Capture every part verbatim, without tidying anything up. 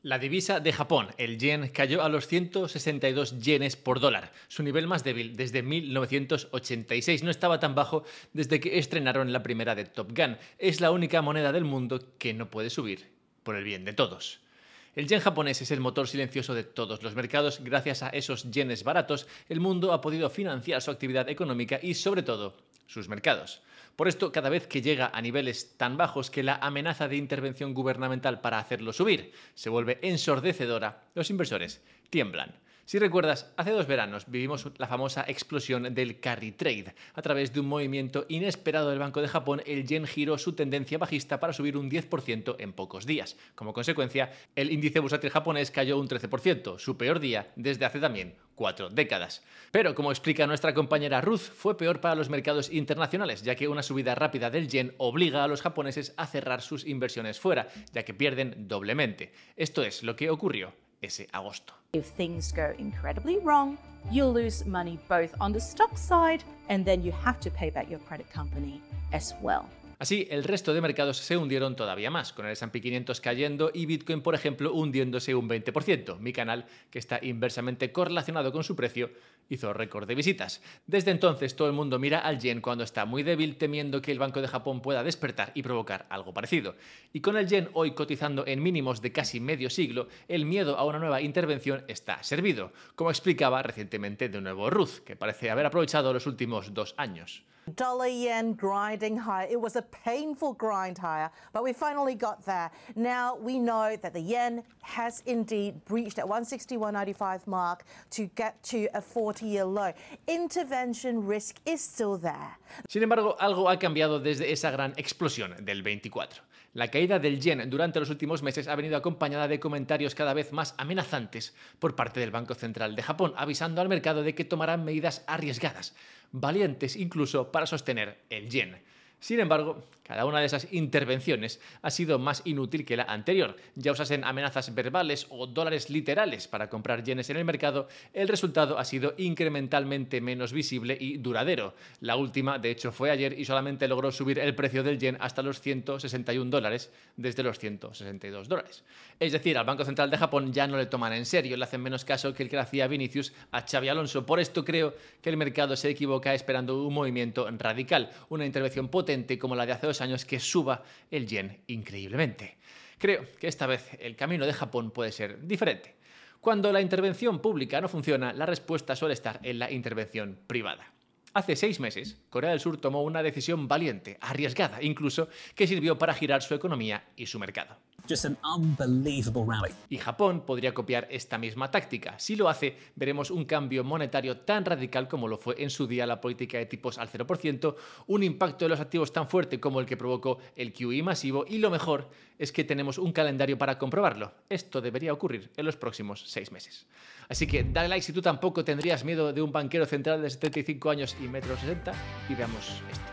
La divisa de Japón, el yen, cayó a los ciento sesenta y dos yenes por dólar, su nivel más débil desde mil novecientos ochenta y seis. No estaba tan bajo desde que estrenaron la primera de Top Gun. Es la única moneda del mundo que no puede subir, por el bien de todos. El yen japonés es el motor silencioso de todos los mercados. Gracias a esos yenes baratos, el mundo ha podido financiar su actividad económica y, sobre todo, sus mercados. Por esto, cada vez que llega a niveles tan bajos que la amenaza de intervención gubernamental para hacerlo subir se vuelve ensordecedora, los inversores tiemblan. Si recuerdas, hace dos veranos vivimos la famosa explosión del carry trade. A través de un movimiento inesperado del Banco de Japón, el yen giró su tendencia bajista para subir un diez por ciento en pocos días. Como consecuencia, el índice bursátil japonés cayó un trece por ciento, su peor día desde hace también cuatro décadas. Pero, como explica nuestra compañera Ruth, fue peor para los mercados internacionales, ya que una subida rápida del yen obliga a los japoneses a cerrar sus inversiones fuera, ya que pierden doblemente. Esto es lo que ocurrió ese agosto. If things go incredibly wrong, you'll lose money both on the stock side and then you have to pay back your credit company as well. Así, el resto de mercados se hundieron todavía más, con el ese and pe quinientos cayendo y Bitcoin, por ejemplo, hundiéndose un veinte por ciento. Mi canal, que está inversamente correlacionado con su precio, hizo récord de visitas. Desde entonces, todo el mundo mira al yen cuando está muy débil, temiendo que el Banco de Japón pueda despertar y provocar algo parecido. Y con el yen hoy cotizando en mínimos de casi medio siglo, el miedo a una nueva intervención está servido, como explicaba recientemente de nuevo Ruth, que parece haber aprovechado los últimos dos años. Dollar yen grinding higher. It was a painful grind higher, but we finally got there. Now we know that the yen has indeed breached that one sixty-one ninety-five mark to get to a forty-year low. Intervention risk is still there. Sin embargo, algo ha cambiado desde esa gran explosión del veinticuatro. La caída del yen durante los últimos meses ha venido acompañada de comentarios cada vez más amenazantes por parte del Banco Central de Japón, avisando al mercado de que tomarán medidas arriesgadas, valientes incluso para sostener el yen. Sin embargo, cada una de esas intervenciones ha sido más inútil que la anterior. Ya usasen amenazas verbales o dólares literales para comprar yenes en el mercado, el resultado ha sido incrementalmente menos visible y duradero. La última, de hecho, fue ayer y solamente logró subir el precio del yen hasta los ciento sesenta y un dólares desde los ciento sesenta y dos dólares. Es decir, al Banco Central de Japón ya no le toman en serio, le hacen menos caso que el que le hacía Vinicius a Xabi Alonso. Por esto creo que el mercado se equivoca esperando un movimiento radical, una intervención potente como la de hace dos años que suba el yen increíblemente. Creo que esta vez el camino de Japón puede ser diferente. Cuando la intervención pública no funciona, la respuesta suele estar en la intervención privada. Hace seis meses, Corea del Sur tomó una decisión valiente, arriesgada incluso, que sirvió para girar su economía y su mercado. Just an unbelievable rally. Y Japón podría copiar esta misma táctica. Si lo hace, veremos un cambio monetario tan radical como lo fue en su día la política de tipos al cero por ciento, un impacto de los activos tan fuerte como el que provocó el Q E masivo y lo mejor es que tenemos un calendario para comprobarlo. Esto debería ocurrir en los próximos seis meses. Así que dale like si tú tampoco tendrías miedo de un banquero central de setenta y cinco años y metro sesenta y veamos esto.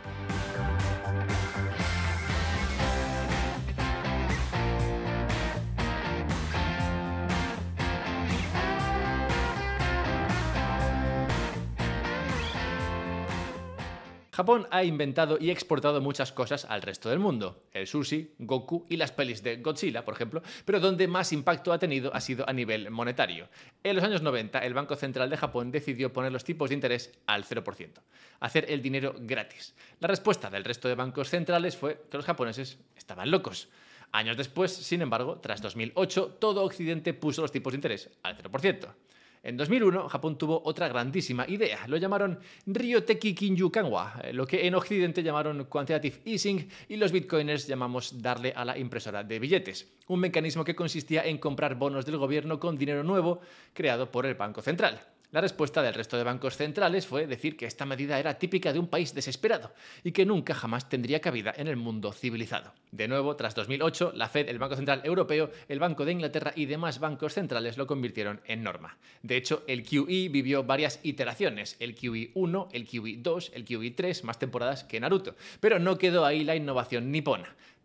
Japón ha inventado y exportado muchas cosas al resto del mundo. El sushi, Goku y las pelis de Godzilla, por ejemplo, pero donde más impacto ha tenido ha sido a nivel monetario. En los años noventa, el Banco Central de Japón decidió poner los tipos de interés al cero por ciento, hacer el dinero gratis. La respuesta del resto de bancos centrales fue que los japoneses estaban locos. Años después, sin embargo, tras dos mil ocho, todo Occidente puso los tipos de interés al cero por ciento. En dos mil uno, Japón tuvo otra grandísima idea. Lo llamaron Ryoteki Kinju Kanwa, lo que en Occidente llamaron Quantitative Easing y los bitcoiners llamamos darle a la impresora de billetes. Un mecanismo que consistía en comprar bonos del gobierno con dinero nuevo creado por el Banco Central. La respuesta del resto de bancos centrales fue decir que esta medida era típica de un país desesperado y que nunca jamás tendría cabida en el mundo civilizado. De nuevo, tras dos mil ocho, la Fed, el Banco Central Europeo, el Banco de Inglaterra y demás bancos centrales lo convirtieron en norma. De hecho, el Q E vivió varias iteraciones, el Q E uno, el Q E dos, el Q E tres, más temporadas que Naruto. Pero no quedó ahí la innovación nipona.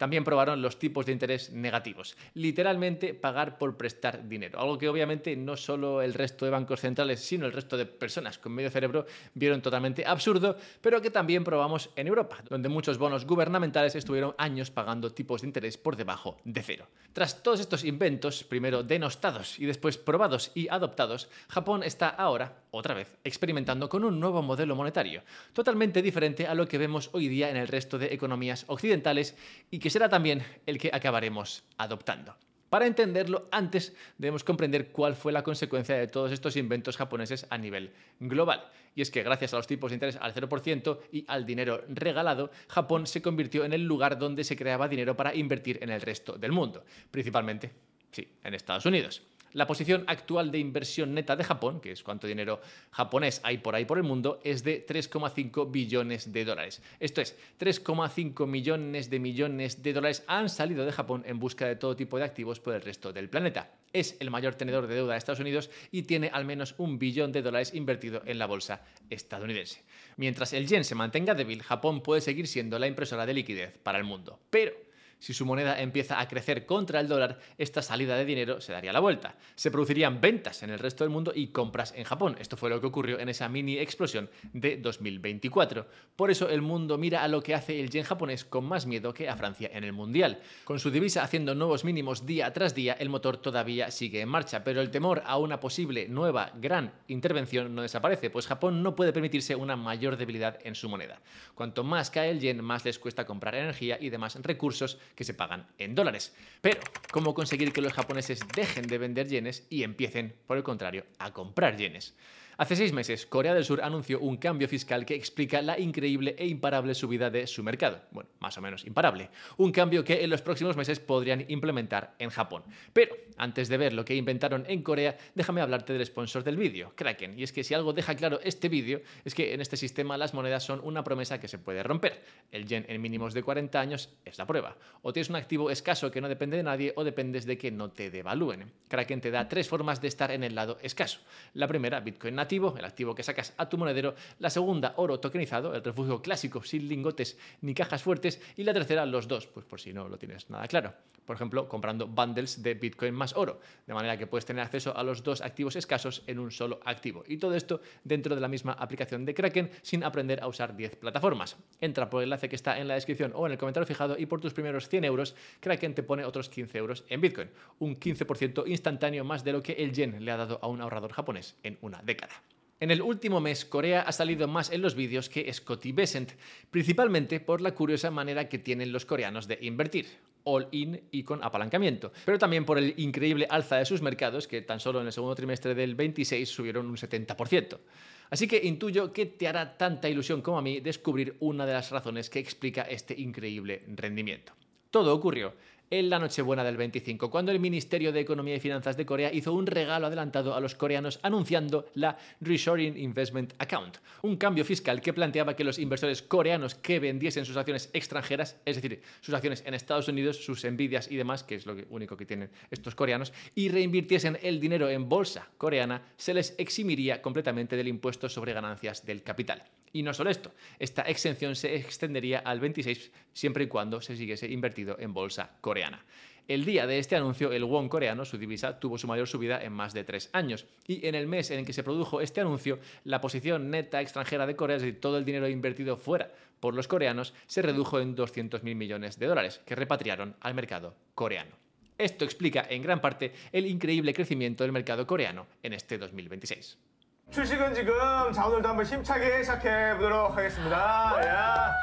También probaron los tipos de interés negativos, literalmente pagar por prestar dinero, algo que obviamente no solo el resto de bancos centrales, sino el resto de personas con medio cerebro vieron totalmente absurdo, pero que también probamos en Europa, donde muchos bonos gubernamentales estuvieron años pagando tipos de interés por debajo de cero. Tras todos estos inventos, primero denostados y después probados y adoptados, Japón está ahora, otra vez, experimentando con un nuevo modelo monetario, totalmente diferente a lo que vemos hoy día en el resto de economías occidentales y que será también el que acabaremos adoptando. Para entenderlo, antes debemos comprender cuál fue la consecuencia de todos estos inventos japoneses a nivel global. Y es que gracias a los tipos de interés al cero por ciento y al dinero regalado, Japón se convirtió en el lugar donde se creaba dinero para invertir en el resto del mundo, principalmente, sí, en Estados Unidos. La posición actual de inversión neta de Japón, que es cuánto dinero japonés hay por ahí por el mundo, es de tres coma cinco billones de dólares. Esto es, tres coma cinco millones de millones de dólares han salido de Japón en busca de todo tipo de activos por el resto del planeta. Es el mayor tenedor de deuda de Estados Unidos y tiene al menos un billón de dólares invertido en la bolsa estadounidense. Mientras el yen se mantenga débil, Japón puede seguir siendo la impresora de liquidez para el mundo. Pero si su moneda empieza a crecer contra el dólar, esta salida de dinero se daría la vuelta. Se producirían ventas en el resto del mundo y compras en Japón. Esto fue lo que ocurrió en esa mini explosión de dos mil veinticuatro. Por eso el mundo mira a lo que hace el yen japonés con más miedo que a Francia en el Mundial. Con su divisa haciendo nuevos mínimos día tras día, el motor todavía sigue en marcha, pero el temor a una posible nueva gran intervención no desaparece, pues Japón no puede permitirse una mayor debilidad en su moneda. Cuanto más cae el yen, más les cuesta comprar energía y demás recursos que se pagan en dólares. Pero, ¿cómo conseguir que los japoneses dejen de vender yenes y empiecen, por el contrario, a comprar yenes? Hace seis meses, Corea del Sur anunció un cambio fiscal que explica la increíble e imparable subida de su mercado. Bueno, más o menos imparable. Un cambio que en los próximos meses podrían implementar en Japón. Pero, antes de ver lo que inventaron en Corea, déjame hablarte del sponsor del vídeo, Kraken. Y es que si algo deja claro este vídeo, es que en este sistema las monedas son una promesa que se puede romper. El yen en mínimos de cuarenta años es la prueba. O tienes un activo escaso que no depende de nadie, o dependes de que no te devalúen. Kraken te da tres formas de estar en el lado escaso. La primera, Bitcoin nativo, el activo que sacas a tu monedero. La segunda, oro tokenizado, el refugio clásico sin lingotes ni cajas fuertes. Y la tercera, los dos, pues por si no lo tienes nada claro. Por ejemplo, comprando bundles de Bitcoin más oro, de manera que puedes tener acceso a los dos activos escasos en un solo activo. Y todo esto dentro de la misma aplicación de Kraken sin aprender a usar diez plataformas. Entra por el enlace que está en la descripción o en el comentario fijado y por tus primeros cien euros, Kraken te pone otros quince euros en Bitcoin. Un quince por ciento instantáneo más de lo que el yen le ha dado a un ahorrador japonés en una década. En el último mes, Corea ha salido más en los vídeos que Scotty Bessent, principalmente por la curiosa manera que tienen los coreanos de invertir, all-in y con apalancamiento, pero también por el increíble alza de sus mercados, que tan solo en el segundo trimestre del veintiséis subieron un setenta por ciento. Así que intuyo que te hará tanta ilusión como a mí descubrir una de las razones que explica este increíble rendimiento. Todo ocurrió en la Nochebuena del veinticinco, cuando el Ministerio de Economía y Finanzas de Corea hizo un regalo adelantado a los coreanos anunciando la Reshoring Investment Account, un cambio fiscal que planteaba que los inversores coreanos que vendiesen sus acciones extranjeras, es decir, sus acciones en Estados Unidos, sus Nvidias y demás, que es lo único que tienen estos coreanos, y reinvirtiesen el dinero en bolsa coreana, se les eximiría completamente del impuesto sobre ganancias del capital. Y no solo esto, esta exención se extendería al veintiséis siempre y cuando se siguiese invertido en bolsa coreana. El día de este anuncio, el won coreano, su divisa, tuvo su mayor subida en más de tres años. Y en el mes en el que se produjo este anuncio, la posición neta extranjera de Corea, es decir, todo el dinero invertido fuera por los coreanos, se redujo en doscientos mil millones de dólares, que repatriaron al mercado coreano. Esto explica en gran parte el increíble crecimiento del mercado coreano en este dos mil veintiséis. 주식은 지금 자 오늘도 한번 힘차게 시작해 보도록 하겠습니다. 야.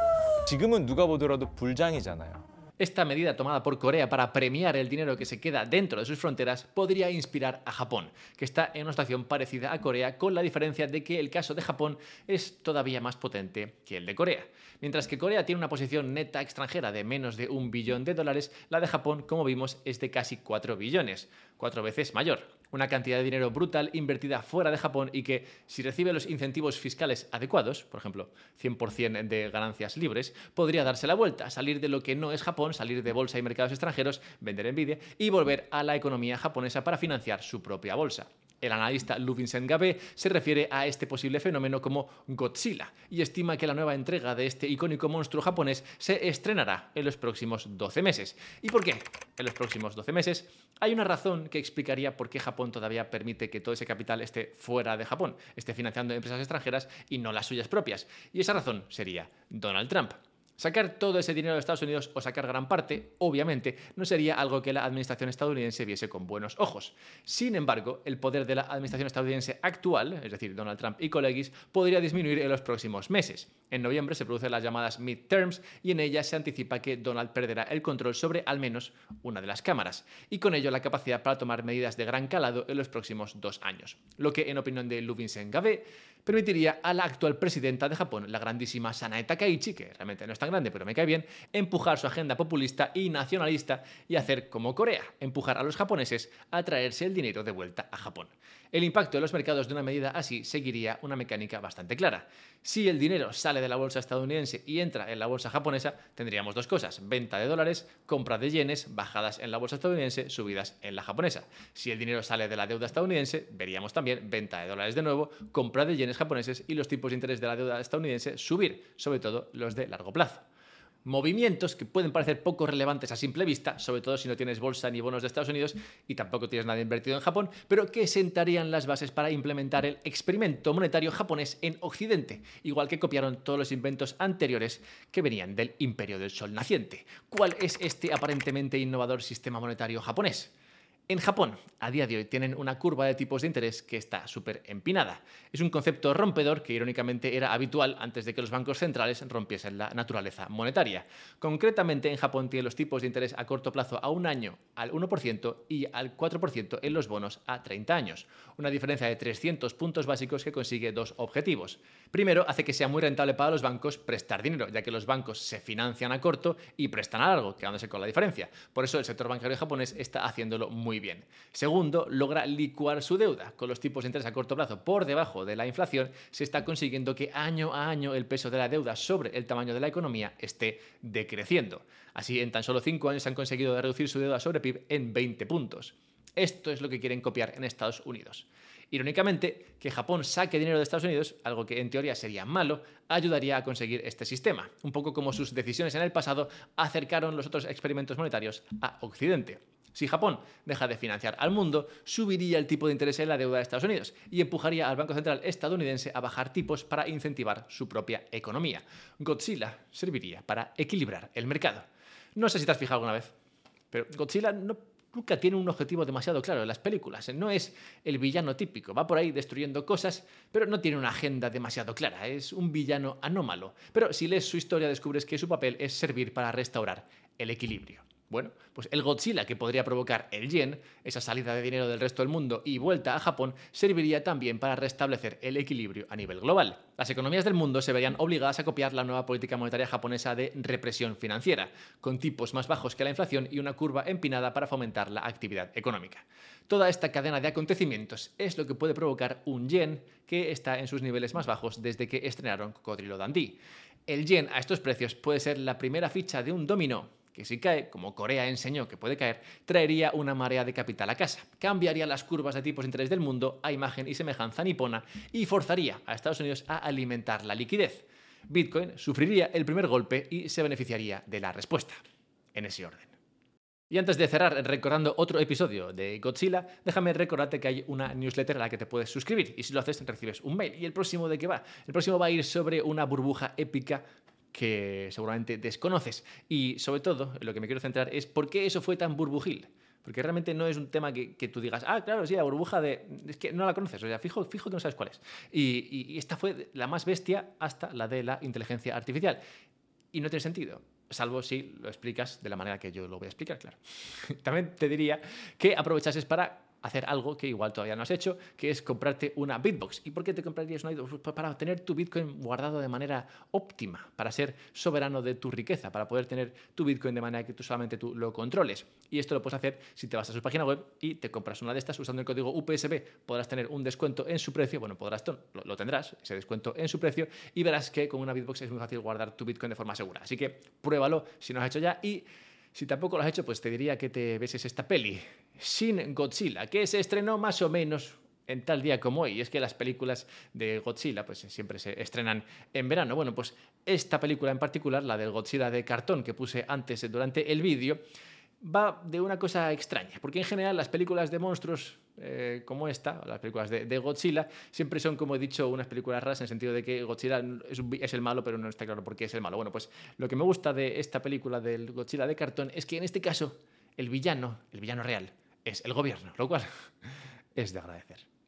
지금은 누가 보더라도 불장이잖아요. Esta medida tomada por Corea para premiar el dinero que se queda dentro de sus fronteras podría inspirar a Japón, que está en una situación parecida a Corea, con la diferencia de que el caso de Japón es todavía más potente que el de Corea. Mientras que Corea tiene una posición neta extranjera de menos de un billón de dólares, la de Japón, como vimos, es de casi cuatro billones, cuatro veces mayor. Una cantidad de dinero brutal invertida fuera de Japón y que, si recibe los incentivos fiscales adecuados, por ejemplo, cien por ciento de ganancias libres, podría darse la vuelta, salir de lo que no es Japón, salir de bolsa y mercados extranjeros, vender Nvidia y volver a la economía japonesa para financiar su propia bolsa. El analista Lou Vincent Gabé se refiere a este posible fenómeno como Godzilla y estima que la nueva entrega de este icónico monstruo japonés se estrenará en los próximos doce meses. ¿Y por qué? En los próximos doce meses hay una razón que explicaría por qué Japón todavía permite que todo ese capital esté fuera de Japón, esté financiando empresas extranjeras y no las suyas propias. Y esa razón sería Donald Trump. Sacar todo ese dinero de Estados Unidos o sacar gran parte, obviamente, no sería algo que la administración estadounidense viese con buenos ojos. Sin embargo, el poder de la administración estadounidense actual, es decir, Donald Trump y coleguis, podría disminuir en los próximos meses. En noviembre se producen las llamadas midterms y en ellas se anticipa que Donald perderá el control sobre al menos una de las cámaras y con ello la capacidad para tomar medidas de gran calado en los próximos dos años. Lo que, en opinión de Lou Vincent Gabé, permitiría a la actual presidenta de Japón, la grandísima Sanae Takaichi, que realmente no es tan grande pero me cae bien, empujar su agenda populista y nacionalista y hacer como Corea, empujar a los japoneses a traerse el dinero de vuelta a Japón. El impacto en los mercados de una medida así seguiría una mecánica bastante clara. Si el dinero sale de la bolsa estadounidense y entra en la bolsa japonesa, tendríamos dos cosas: venta de dólares, compra de yenes, bajadas en la bolsa estadounidense, subidas en la japonesa. Si el dinero sale de la deuda estadounidense, veríamos también venta de dólares de nuevo, compra de yenes japoneses y los tipos de interés de la deuda estadounidense subir, sobre todo los de largo plazo. Movimientos que pueden parecer poco relevantes a simple vista, sobre todo si no tienes bolsa ni bonos de Estados Unidos y tampoco tienes nada invertido en Japón, pero que sentarían las bases para implementar el experimento monetario japonés en Occidente, igual que copiaron todos los inventos anteriores que venían del Imperio del Sol naciente. ¿Cuál es este aparentemente innovador sistema monetario japonés? En Japón, a día de hoy, tienen una curva de tipos de interés que está súper empinada. Es un concepto rompedor que irónicamente era habitual antes de que los bancos centrales rompiesen la naturaleza monetaria. Concretamente, en Japón tienen los tipos de interés a corto plazo a un año al uno por ciento y al cuatro por ciento en los bonos a treinta años. Una diferencia de trescientos puntos básicos que consigue dos objetivos. Primero, hace que sea muy rentable para los bancos prestar dinero, ya que los bancos se financian a corto y prestan a largo, quedándose con la diferencia. Por eso el sector bancario japonés está haciéndolo muy bien. Segundo, logra licuar su deuda. Con los tipos de interés a corto plazo por debajo de la inflación, se está consiguiendo que año a año el peso de la deuda sobre el tamaño de la economía esté decreciendo. Así, en tan solo cinco años han conseguido reducir su deuda sobre P I B en veinte puntos. Esto es lo que quieren copiar en Estados Unidos. Irónicamente, que Japón saque dinero de Estados Unidos, algo que en teoría sería malo, ayudaría a conseguir este sistema, un poco como sus decisiones en el pasado acercaron los otros experimentos monetarios a Occidente. Si Japón deja de financiar al mundo, subiría el tipo de interés en la deuda de Estados Unidos y empujaría al Banco Central estadounidense a bajar tipos para incentivar su propia economía. Godzilla serviría para equilibrar el mercado. No sé si te has fijado alguna vez, pero Godzilla no nunca tiene un objetivo demasiado claro en las películas. No es el villano típico, va por ahí destruyendo cosas, pero no tiene una agenda demasiado clara. Es un villano anómalo. Pero si lees su historia descubres que su papel es servir para restaurar el equilibrio. Bueno, pues el Godzilla que podría provocar el yen, esa salida de dinero del resto del mundo y vuelta a Japón, serviría también para restablecer el equilibrio a nivel global. Las economías del mundo se verían obligadas a copiar la nueva política monetaria japonesa de represión financiera, con tipos más bajos que la inflación y una curva empinada para fomentar la actividad económica. Toda esta cadena de acontecimientos es lo que puede provocar un yen que está en sus niveles más bajos desde que estrenaron Cocodrilo Dundee. El yen a estos precios puede ser la primera ficha de un dominó que si cae, como Corea enseñó que puede caer, traería una marea de capital a casa, cambiaría las curvas de tipos de interés del mundo a imagen y semejanza nipona y forzaría a Estados Unidos a alimentar la liquidez. Bitcoin sufriría el primer golpe y se beneficiaría de la respuesta, en ese orden. Y antes de cerrar recordando otro episodio de Godzilla, déjame recordarte que hay una newsletter a la que te puedes suscribir y si lo haces recibes un mail. ¿Y el próximo de qué va? El próximo va a ir sobre una burbuja épica que seguramente desconoces. Y sobre todo, lo que me quiero centrar es por qué eso fue tan burbujil. Porque realmente no es un tema que, que tú digas, ah, claro, sí, la burbuja de... Es que no la conoces, o sea, fijo, fijo que no sabes cuál es. Y, y, y esta fue la más bestia hasta la de la inteligencia artificial. Y no tiene sentido, salvo si lo explicas de la manera que yo lo voy a explicar, claro. También te diría que aprovechases para hacer algo que igual todavía no has hecho, que es comprarte una Bitbox. ¿Y por qué te comprarías una Bitbox? Pues para tener tu Bitcoin guardado de manera óptima, para ser soberano de tu riqueza, para poder tener tu Bitcoin de manera que tú solamente tú lo controles. Y esto lo puedes hacer si te vas a su página web y te compras una de estas usando el código U P S B. Podrás tener un descuento en su precio, bueno, podrás, lo, lo tendrás, ese descuento en su precio, y verás que con una Bitbox es muy fácil guardar tu Bitcoin de forma segura. Así que pruébalo si no has hecho ya y si tampoco lo has hecho, pues te diría que te beses esta peli, Shin Godzilla, que se estrenó más o menos en tal día como hoy. Y es que las películas de Godzilla pues siempre se estrenan en verano. Bueno, pues esta película en particular, la del Godzilla de cartón que puse antes durante el vídeo, va de una cosa extraña, porque en general las películas de monstruos eh, como esta, las películas de, de Godzilla, siempre son, como he dicho, unas películas raras en el sentido de que Godzilla es, un, es el malo, pero no está claro por qué es el malo. Bueno, pues lo que me gusta de esta película del Godzilla de cartón es que en este caso el villano, el villano real, es el gobierno, lo cual es de agradecer.